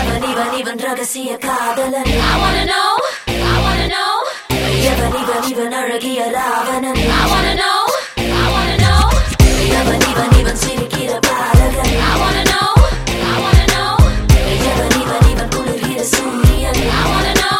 Even ragasiya kaadalan I wanna know Even aragiya ravanan I wanna know Even sirikira baalagan I wanna know Even kulirira suriyan I wanna know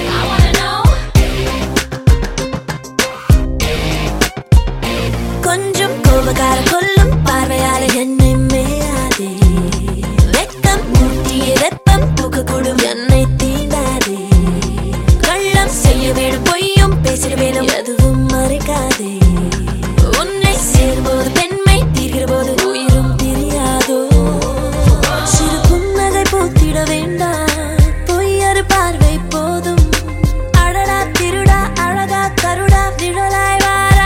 கொஞ்சம் கோபக்கார கொல்லும் பார்வையால என்னை மேயாதே வெக்கம் மூட்டிய வெப்பம் தூக்கக்கூடும் என்னை தீண்டாதே கள்ளம் செய்ய வேணும் பொய்யும் பேசிட வேணும் எதுவும் மறைக்காதே உன்னை சேரும்போது பெண்மை தீர்கிற போது உயிரும் தெரியாதோ சிறு புன்னகை போத்திட வேண்டாம் பொய்யறு பார்வை போதும் அடடா திருடா அழகா கருடா விழலாய் வாரா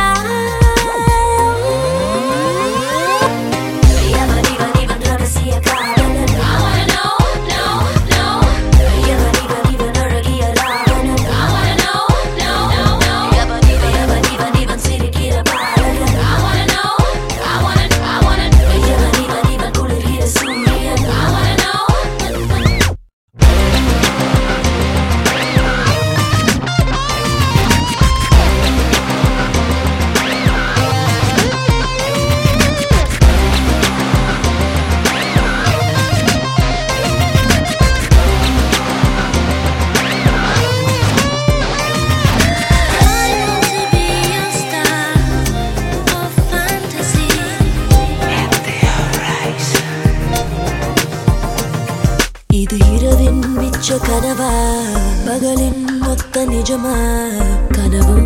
இது இரவின் மிச்ச கனவா பகலின் மொத்த நிஜமா கனவும்